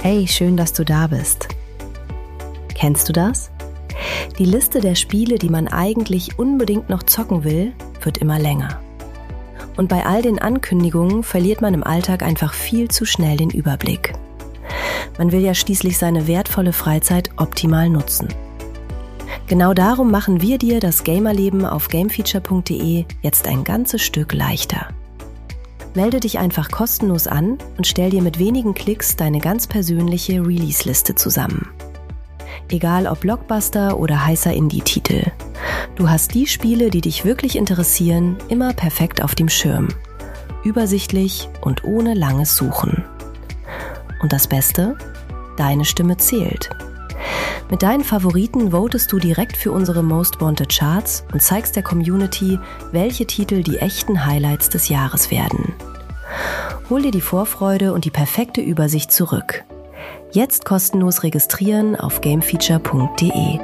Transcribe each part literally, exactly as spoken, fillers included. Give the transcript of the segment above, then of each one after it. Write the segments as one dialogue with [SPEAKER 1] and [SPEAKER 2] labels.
[SPEAKER 1] Hey, schön, dass du da bist. Kennst du das? Die Liste der Spiele, die man eigentlich unbedingt noch zocken will, wird immer länger. Und bei all den Ankündigungen verliert man im Alltag einfach viel zu schnell den Überblick. Man will ja schließlich seine wertvolle Freizeit optimal nutzen. Genau darum machen wir dir das Gamerleben auf gamefeature punkt de jetzt ein ganzes Stück leichter. Melde dich einfach kostenlos an und stell dir mit wenigen Klicks deine ganz persönliche Release-Liste zusammen. Egal ob Blockbuster oder heißer Indie-Titel. Du hast die Spiele, die dich wirklich interessieren, immer perfekt auf dem Schirm. Übersichtlich und ohne langes Suchen. Und das Beste? Deine Stimme zählt. Mit deinen Favoriten votest du direkt für unsere Most Wanted Charts und zeigst der Community, welche Titel die echten Highlights des Jahres werden. Hol dir die Vorfreude und die perfekte Übersicht zurück. Jetzt kostenlos registrieren auf gamefeature punkt de.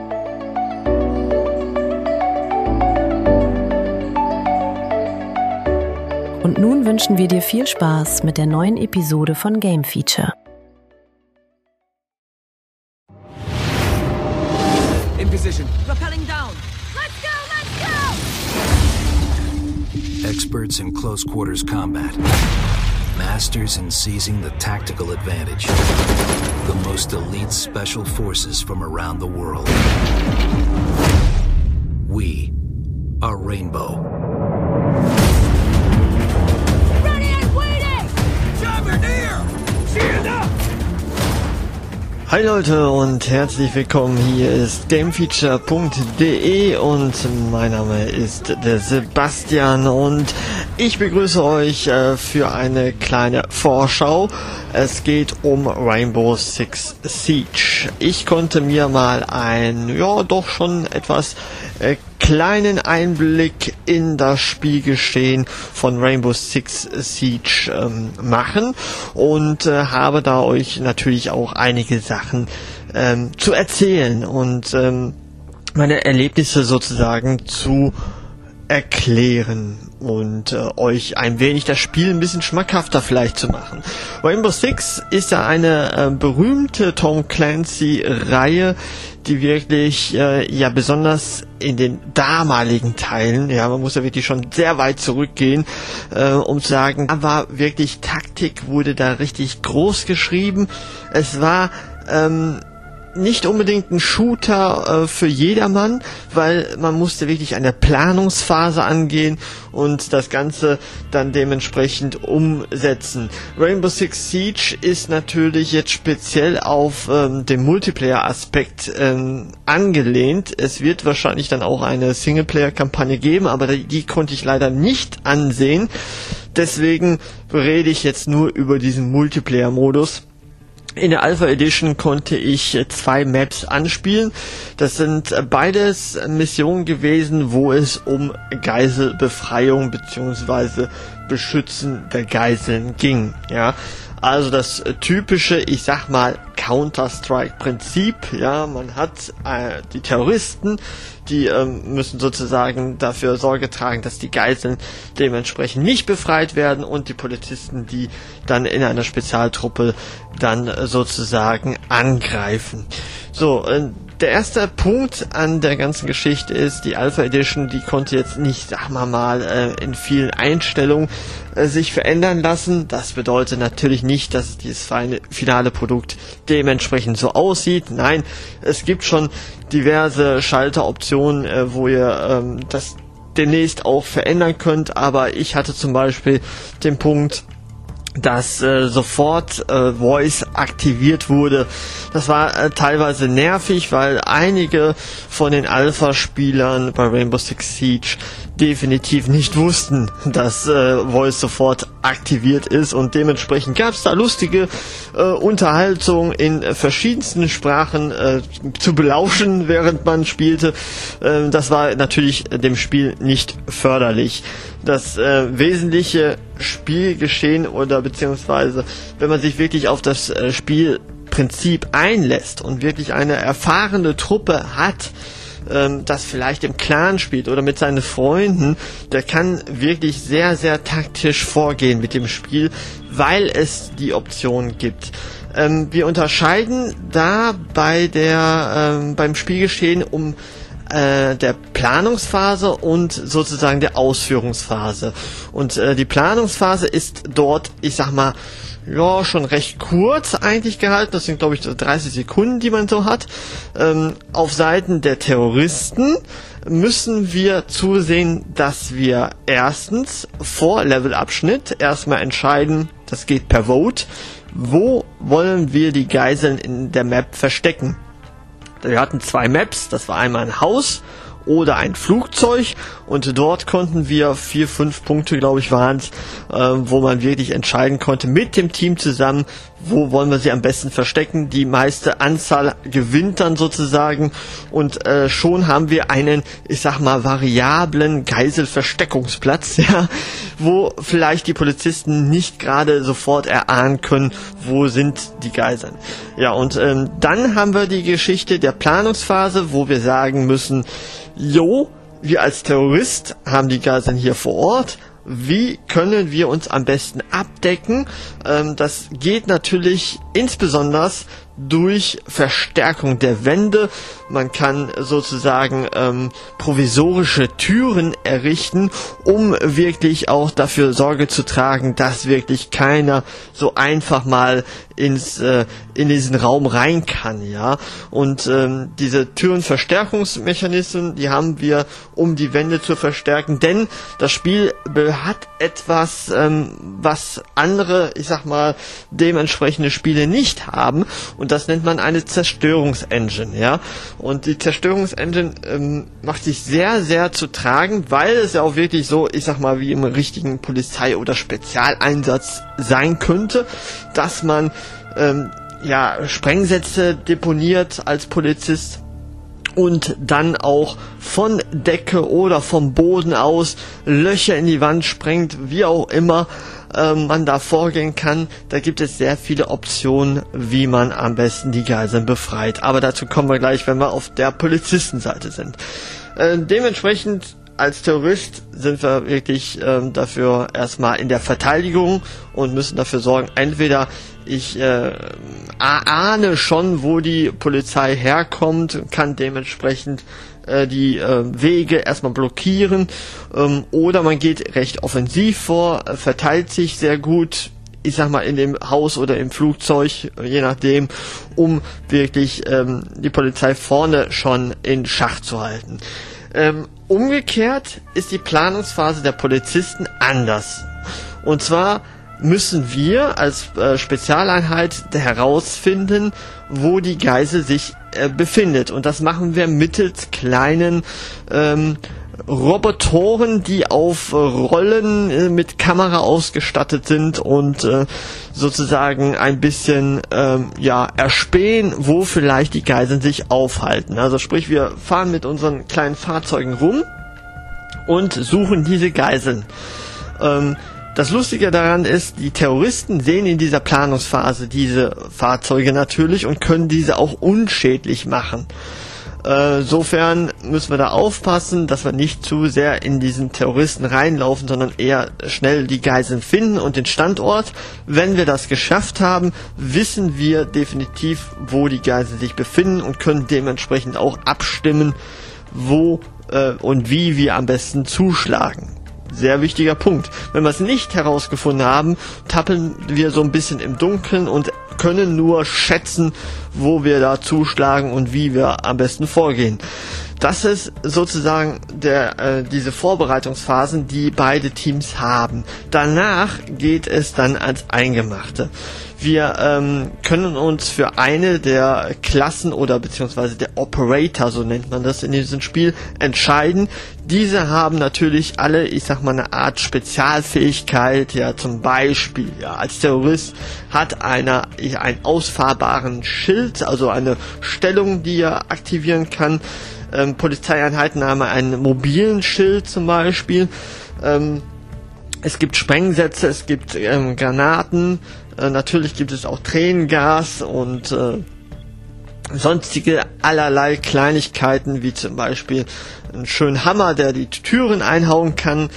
[SPEAKER 1] Und nun wünschen wir dir viel Spaß mit der neuen Episode von Game Feature.
[SPEAKER 2] In position.
[SPEAKER 3] Rappelling down. Let's go, let's go!
[SPEAKER 4] Experts in close quarters combat. Masters in seizing the tactical advantage. The most elite special forces from around the world. We are Rainbow.
[SPEAKER 3] Ready and waiting!
[SPEAKER 2] Bombardier! Stand up!
[SPEAKER 5] Hi Leute und herzlich willkommen, hier ist gamefeature punkt de und mein Name ist der Sebastian und ich begrüße euch äh, für eine kleine Vorschau. Es geht um Rainbow Six Siege. Ich konnte mir mal einen, ja doch schon etwas äh, kleinen Einblick in das Spielgeschehen von Rainbow Six Siege ähm, machen und äh, habe da euch natürlich auch einige Sachen ähm, zu erzählen und ähm, meine Erlebnisse sozusagen zu erklären und äh, euch ein wenig das Spiel ein bisschen schmackhafter vielleicht zu machen. Rainbow Six ist ja eine äh, berühmte Tom Clancy-Reihe, die wirklich äh, ja besonders in den damaligen Teilen, ja, man muss ja wirklich schon sehr weit zurückgehen, äh, um zu sagen, da war wirklich Taktik, wurde da richtig groß geschrieben. Es war ähm, nicht unbedingt ein Shooter äh, für jedermann, weil man musste wirklich eine Planungsphase angehen und das Ganze dann dementsprechend umsetzen. Rainbow Six Siege ist natürlich jetzt speziell auf ähm, den Multiplayer-Aspekt ähm, angelehnt. Es wird wahrscheinlich dann auch eine Singleplayer-Kampagne geben, aber die, die konnte ich leider nicht ansehen. Deswegen rede ich jetzt nur über diesen Multiplayer-Modus. In der Alpha Edition konnte ich zwei Maps anspielen. Das sind beides Missionen gewesen, wo es um Geiselbefreiung bzw. Beschützen der Geiseln ging. Ja, also das typische, ich sag mal, Counter-Strike-Prinzip. Ja, man hat äh, die Terroristen, die ähm, müssen sozusagen dafür Sorge tragen, dass die Geiseln dementsprechend nicht befreit werden und die Polizisten, die dann in einer Spezialtruppe dann äh, sozusagen angreifen. So, äh, der erste Punkt an der ganzen Geschichte ist, die Alpha Edition, die konnte jetzt nicht, sagen wir mal, äh, in vielen Einstellungen äh, sich verändern lassen. Das bedeutet natürlich nicht, dass dieses finale Produkt dementsprechend so aussieht. Nein, es gibt schon diverse Schalteroptionen, äh, wo ihr ähm, das demnächst auch verändern könnt, aber ich hatte zum Beispiel den Punkt, dass äh, sofort äh, Voice aktiviert wurde. Das war äh, teilweise nervig, weil einige von den Alpha-Spielern bei Rainbow Six Siege definitiv nicht wussten, dass äh, Voice sofort aktiviert ist und dementsprechend gab es da lustige äh, Unterhaltung in äh, verschiedensten Sprachen äh, zu belauschen, während man spielte. Äh, das war natürlich dem Spiel nicht förderlich. Das äh, wesentliche Spielgeschehen oder beziehungsweise wenn man sich wirklich auf das äh, Spielprinzip einlässt und wirklich eine erfahrene Truppe hat, ähm, das vielleicht im Clan spielt oder mit seinen Freunden, der kann wirklich sehr, sehr taktisch vorgehen mit dem Spiel, weil es die Option gibt. Ähm, wir unterscheiden da bei der ähm, beim Spielgeschehen um äh, der Planungsphase und sozusagen der Ausführungsphase. Und äh, die Planungsphase ist dort, ich sag mal, ja, schon recht kurz eigentlich gehalten. Das sind, glaube ich, dreißig Sekunden, die man so hat. Ähm, auf Seiten der Terroristen müssen wir zusehen, dass wir erstens vor Levelabschnitt erstmal entscheiden, das geht per Vote, wo wollen wir die Geiseln in der Map verstecken. Wir hatten zwei Maps, das war einmal ein Haus oder ein Flugzeug, und dort konnten wir vier, fünf Punkte, glaube ich, waren es, äh, wo man wirklich entscheiden konnte mit dem Team zusammen, wo wollen wir sie am besten verstecken. Die meiste Anzahl gewinnt dann sozusagen, und äh, schon haben wir einen, ich sag mal, variablen Geiselversteckungsplatz, ja, wo vielleicht die Polizisten nicht gerade sofort erahnen können, wo sind die Geiseln. Ja, und ähm, dann haben wir die Geschichte der Planungsphase, wo wir sagen müssen, jo, wir als Terrorist haben die Geiseln hier vor Ort. Wie können wir uns am besten abdecken? Ähm, das geht natürlich insbesondere durch Verstärkung der Wände. Man kann sozusagen ähm, provisorische Türen errichten, um wirklich auch dafür Sorge zu tragen, dass wirklich keiner so einfach mal ins äh, in diesen Raum rein kann, ja. Und ähm, diese Türenverstärkungsmechanismen, die haben wir, um die Wände zu verstärken, denn das Spiel hat etwas, ähm, was andere, ich sag mal, dementsprechende Spiele nicht haben, und das nennt man eine Zerstörungsengine, ja. Und die Zerstörungsengine ähm, macht sich sehr, sehr zu tragen, weil es ja auch wirklich so, ich sag mal, wie im richtigen Polizei- oder Spezialeinsatz sein könnte, dass man ähm, ja Sprengsätze deponiert als Polizist und dann auch von Decke oder vom Boden aus Löcher in die Wand sprengt, wie auch immer ähm, man da vorgehen kann. Da gibt es sehr viele Optionen, wie man am besten die Geiseln befreit. Aber dazu kommen wir gleich, wenn wir auf der Polizistenseite sind. Äh, dementsprechend als Terrorist sind wir wirklich ähm, dafür erstmal in der Verteidigung und müssen dafür sorgen, entweder ich äh, ahne schon, wo die Polizei herkommt, kann dementsprechend äh, die äh, Wege erstmal blockieren, ähm, oder man geht recht offensiv vor, äh, verteilt sich sehr gut, ich sag mal, in dem Haus oder im Flugzeug, je nachdem, um wirklich ähm, die Polizei vorne schon in Schach zu halten. Ähm, umgekehrt ist die Planungsphase der Polizisten anders. Und zwar müssen wir als äh, Spezialeinheit herausfinden, wo die Geisel sich äh, befindet. Und das machen wir mittels kleinen ähm, Robotoren, die auf äh, Rollen äh, mit Kamera ausgestattet sind und äh, sozusagen ein bisschen ähm, ja erspähen, wo vielleicht die Geiseln sich aufhalten. Also sprich, wir fahren mit unseren kleinen Fahrzeugen rum und suchen diese Geiseln. Ähm, Das Lustige daran ist, die Terroristen sehen in dieser Planungsphase diese Fahrzeuge natürlich und können diese auch unschädlich machen. Äh, sofern müssen wir da aufpassen, dass wir nicht zu sehr in diesen Terroristen reinlaufen, sondern eher schnell die Geiseln finden und den Standort. Wenn wir das geschafft haben, wissen wir definitiv, wo die Geiseln sich befinden und können dementsprechend auch abstimmen, wo äh, und wie wir am besten zuschlagen. Sehr wichtiger Punkt. Wenn wir es nicht herausgefunden haben, tappeln wir so ein bisschen im Dunkeln und können nur schätzen, wo wir da zuschlagen und wie wir am besten vorgehen. Das ist sozusagen der, äh, diese Vorbereitungsphasen, die beide Teams haben. Danach geht es dann ans Eingemachte. Wir ähm, können uns für eine der Klassen oder beziehungsweise der Operator, so nennt man das in diesem Spiel, entscheiden. Diese haben natürlich alle, ich sag mal, eine Art Spezialfähigkeit. Ja, zum Beispiel, ja, als Terrorist hat einer einen ausfahrbaren Schild, also eine Stellung, die er aktivieren kann. Ähm, Polizeieinheiten haben einen mobilen Schild zum Beispiel. Ähm, es gibt Sprengsätze, es gibt ähm, Granaten. Äh, natürlich gibt es auch Tränengas und äh, sonstige allerlei Kleinigkeiten, wie zum Beispiel einen schönen Hammer, der die Türen einhauen kann.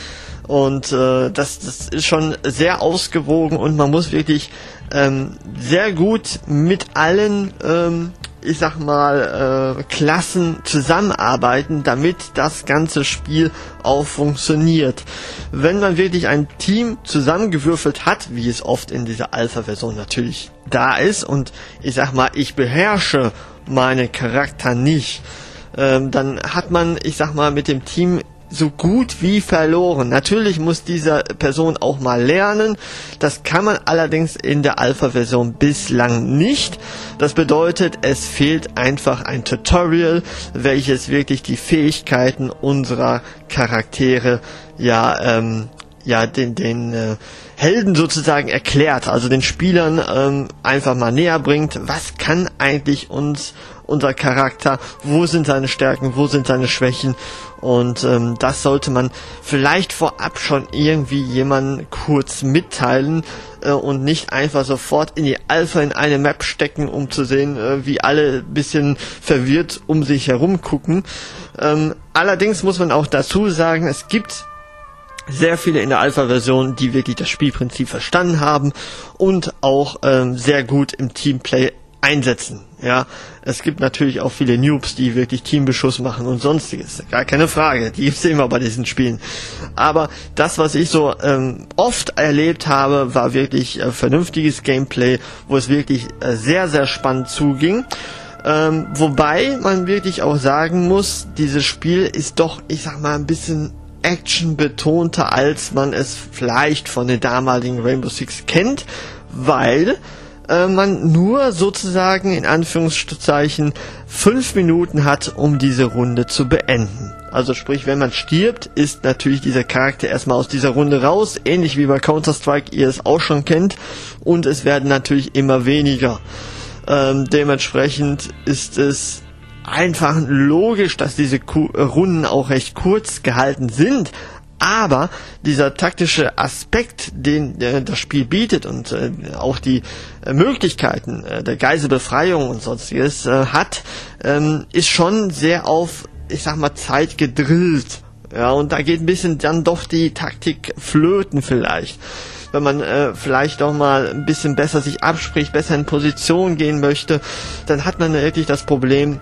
[SPEAKER 5] Und äh, das, das ist schon sehr ausgewogen und man muss wirklich ähm, sehr gut mit allen, ähm, ich sag mal, äh, Klassen zusammenarbeiten, damit das ganze Spiel auch funktioniert. Wenn man wirklich ein Team zusammengewürfelt hat, wie es oft in dieser Alpha-Version natürlich da ist, und ich sag mal, ich beherrsche meine Charakter nicht, ähm, dann hat man, ich sag mal, mit dem Team so gut wie verloren. Natürlich muss diese Person auch mal lernen. Das kann man allerdings in der Alpha-Version bislang nicht. Das bedeutet, es fehlt einfach ein Tutorial, welches wirklich die Fähigkeiten unserer Charaktere ja ähm, ja den den äh, Helden sozusagen erklärt, also den Spielern ähm, einfach mal näher bringt, was kann eigentlich uns unser Charakter, wo sind seine Stärken, wo sind seine Schwächen, und ähm, das sollte man vielleicht vorab schon irgendwie jemandem kurz mitteilen äh, und nicht einfach sofort in die Alpha in eine Map stecken, um zu sehen, äh, wie alle ein bisschen verwirrt um sich herum gucken. Ähm, allerdings muss man auch dazu sagen, es gibt sehr viele in der Alpha-Version, die wirklich das Spielprinzip verstanden haben und auch ähm, sehr gut im Teamplay einsetzen. Ja, es gibt natürlich auch viele Noobs, die wirklich Teambeschuss machen und sonstiges. Gar keine Frage, die gibt's immer bei diesen Spielen. Aber das, was ich so ähm, oft erlebt habe, war wirklich äh, vernünftiges Gameplay, wo es wirklich äh, sehr, sehr spannend zuging. Ähm, wobei man wirklich auch sagen muss, dieses Spiel ist doch, ich sag mal, ein bisschen actionbetonter, als man es vielleicht von den damaligen Rainbow Six kennt, weil äh, man nur sozusagen in Anführungszeichen fünf Minuten hat, um diese Runde zu beenden. Also sprich, wenn man stirbt, ist natürlich dieser Charakter erstmal aus dieser Runde raus, ähnlich wie bei Counter-Strike ihr es auch schon kennt, und es werden natürlich immer weniger. Ähm, dementsprechend ist es einfach logisch, dass diese Ku- Runden auch recht kurz gehalten sind, aber dieser taktische Aspekt, den äh, das Spiel bietet, und äh, auch die äh, Möglichkeiten äh, der Geiselbefreiung und sonstiges äh, hat, ähm, ist schon sehr auf, ich sag mal, Zeit gedrillt. Ja, und da geht ein bisschen dann doch die Taktik flöten vielleicht. Wenn man äh, vielleicht auch mal ein bisschen besser sich abspricht, besser in Position gehen möchte, dann hat man wirklich das Problem,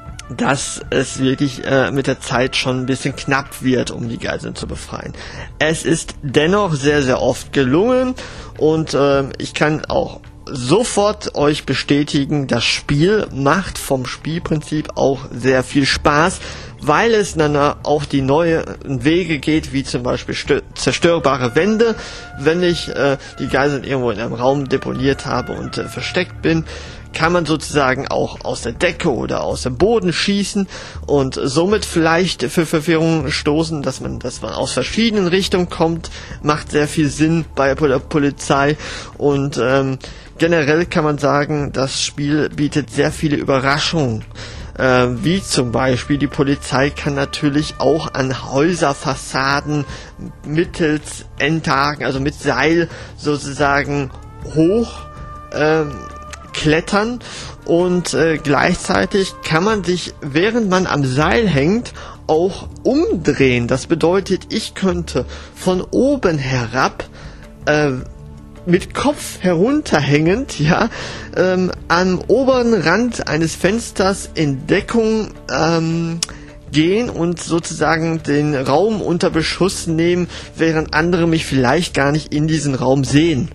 [SPEAKER 5] dass es wirklich äh, mit der Zeit schon ein bisschen knapp wird, um die Geiseln zu befreien. Es ist dennoch sehr, sehr oft gelungen, und äh, ich kann auch sofort euch bestätigen, das Spiel macht vom Spielprinzip auch sehr viel Spaß, weil es dann auch die neuen Wege geht, wie zum Beispiel stö- zerstörbare Wände. Wenn ich äh, die Geiseln irgendwo in einem Raum deponiert habe und äh, versteckt bin, kann man sozusagen auch aus der Decke oder aus dem Boden schießen und somit vielleicht für Verwirrung stoßen, dass man, dass man aus verschiedenen Richtungen kommt, macht sehr viel Sinn bei der Polizei, und ähm, generell kann man sagen, das Spiel bietet sehr viele Überraschungen. Äh, wie zum Beispiel, die Polizei kann natürlich auch an Häuserfassaden mittels Endhaken, also mit Seil sozusagen hoch ähm, klettern, und äh, gleichzeitig kann man sich, während man am Seil hängt, auch umdrehen. Das bedeutet, ich könnte von oben herab äh, mit Kopf herunterhängend, ja, ähm, am oberen Rand eines Fensters in Deckung ähm, gehen und sozusagen den Raum unter Beschuss nehmen, während andere mich vielleicht gar nicht in diesen Raum sehen.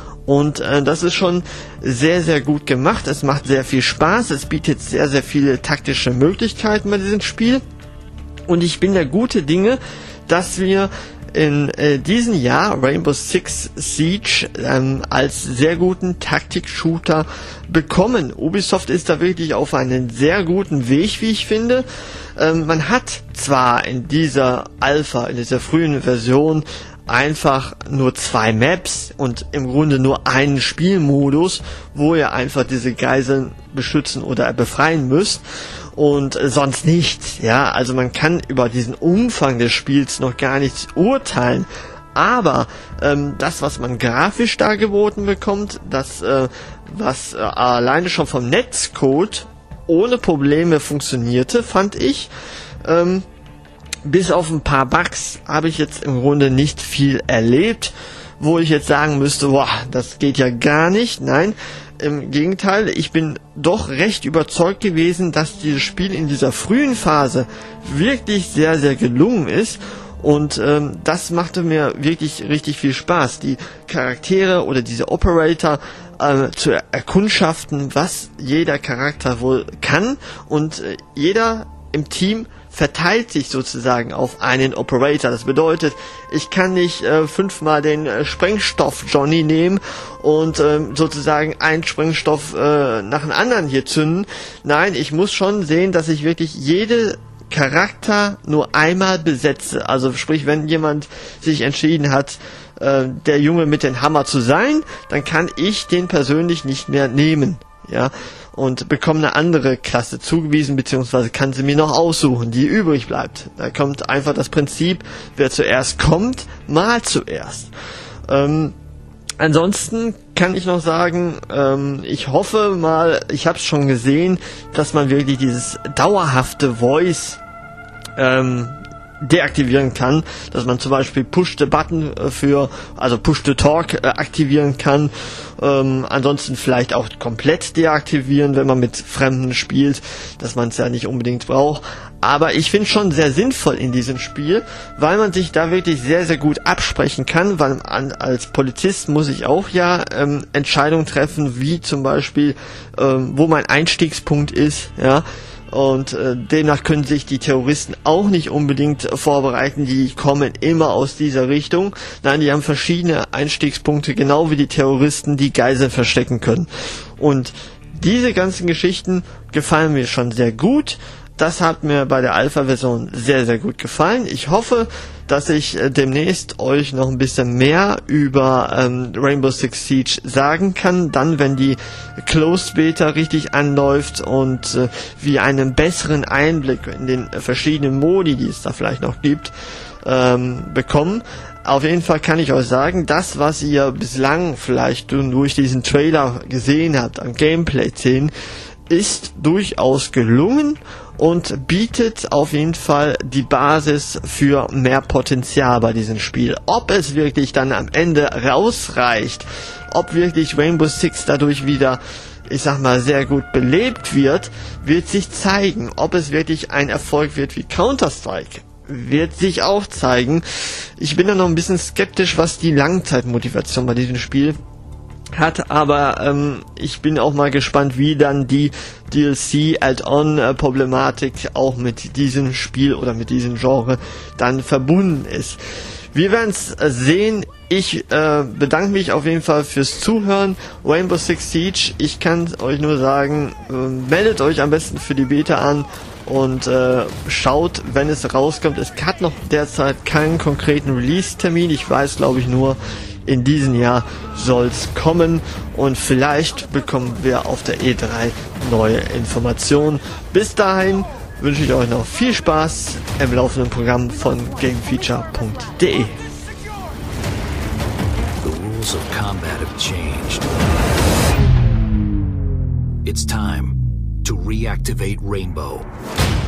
[SPEAKER 5] Und äh, das ist schon sehr, sehr gut gemacht. Es macht sehr viel Spaß. Es bietet sehr, sehr viele taktische Möglichkeiten bei diesem Spiel. Und ich bin der gute Dinge, dass wir in äh, diesem Jahr Rainbow Six Siege ähm, als sehr guten Taktik-Shooter bekommen. Ubisoft ist da wirklich auf einen sehr guten Weg, wie ich finde. Ähm, man hat zwar in dieser Alpha, in dieser frühen Version, einfach nur zwei Maps und im Grunde nur einen Spielmodus, wo ihr einfach diese Geiseln beschützen oder befreien müsst, und sonst nichts. Ja, also man kann über diesen Umfang des Spiels noch gar nichts urteilen. Aber ähm, das, was man grafisch da geboten bekommt, das, äh, was äh, alleine schon vom Netzcode ohne Probleme funktionierte, fand ich. Ähm, bis auf ein paar Bugs habe ich jetzt im Grunde nicht viel erlebt, wo ich jetzt sagen müsste, boah, das geht ja gar nicht. Nein, im Gegenteil, ich bin doch recht überzeugt gewesen, dass dieses Spiel in dieser frühen Phase wirklich sehr, sehr gelungen ist. Und ähm, das machte mir wirklich richtig viel Spaß, die Charaktere oder diese Operator äh, zu erkundschaften, was jeder Charakter wohl kann. Und äh, jeder im Team verteilt sich sozusagen auf einen Operator. Das bedeutet, ich kann nicht äh, fünfmal den äh, Sprengstoff Johnny nehmen und äh, sozusagen einen Sprengstoff äh, nach dem anderen hier zünden. Nein, ich muss schon sehen, dass ich wirklich jede Charakter nur einmal besetze. Also sprich, wenn jemand sich entschieden hat, äh, der Junge mit dem Hammer zu sein, dann kann ich den persönlich nicht mehr nehmen. Ja, und bekomme eine andere Klasse zugewiesen, beziehungsweise kann sie mir noch aussuchen, die übrig bleibt. Da kommt einfach das Prinzip, wer zuerst kommt, mal zuerst. Ähm, ansonsten kann ich noch sagen, ähm, ich hoffe mal, ich habe es schon gesehen, dass man wirklich dieses dauerhafte Voice ähm, deaktivieren kann, dass man zum Beispiel Push-the-Button für, also Push-the-Talk äh, aktivieren kann, ähm, ansonsten vielleicht auch komplett deaktivieren, wenn man mit Fremden spielt, dass man es ja nicht unbedingt braucht, aber ich finde es schon sehr sinnvoll in diesem Spiel, weil man sich da wirklich sehr, sehr gut absprechen kann, weil an, als Polizist muss ich auch ja ähm, Entscheidungen treffen, wie zum Beispiel, ähm, wo mein Einstiegspunkt ist, ja, und äh, demnach können sich die Terroristen auch nicht unbedingt vorbereiten, die kommen immer aus dieser Richtung. Nein, die haben verschiedene Einstiegspunkte, genau wie die Terroristen, die Geiseln verstecken können. Und diese ganzen Geschichten gefallen mir schon sehr gut. Das hat mir bei der Alpha-Version sehr, sehr gut gefallen. Ich hoffe, dass ich äh, demnächst euch noch ein bisschen mehr über ähm, Rainbow Six Siege sagen kann, dann wenn die Closed Beta richtig anläuft und äh, wir einen besseren Einblick in den äh, verschiedenen Modi, die es da vielleicht noch gibt, ähm, bekommen. Auf jeden Fall kann ich euch sagen, das, was ihr bislang vielleicht durch diesen Trailer gesehen habt an Gameplay-Szenen, ist durchaus gelungen und bietet auf jeden Fall die Basis für mehr Potenzial bei diesem Spiel. Ob es wirklich dann am Ende rausreicht, ob wirklich Rainbow Six dadurch wieder, ich sag mal, sehr gut belebt wird, wird sich zeigen. Ob es wirklich ein Erfolg wird wie Counter-Strike, wird sich auch zeigen. Ich bin da noch ein bisschen skeptisch, was die Langzeitmotivation bei diesem Spiel hat, aber ähm, ich bin auch mal gespannt, wie dann die D L C-Add-on-Problematik auch mit diesem Spiel oder mit diesem Genre dann verbunden ist. Wir werden es sehen. Ich äh, bedanke mich auf jeden Fall fürs Zuhören. Rainbow Six Siege, ich kann euch nur sagen, äh, meldet euch am besten für die Beta an und äh, schaut, wenn es rauskommt. Es hat noch derzeit keinen konkreten Release-Termin. Ich weiß, glaube ich, nur, in diesem Jahr soll's kommen und vielleicht bekommen wir auf der E drei neue Informationen. Bis dahin wünsche ich euch noch viel Spaß im laufenden Programm von Gamefeature punkt de.
[SPEAKER 4] The rules of combat have changed. It's time to reactivate Rainbow.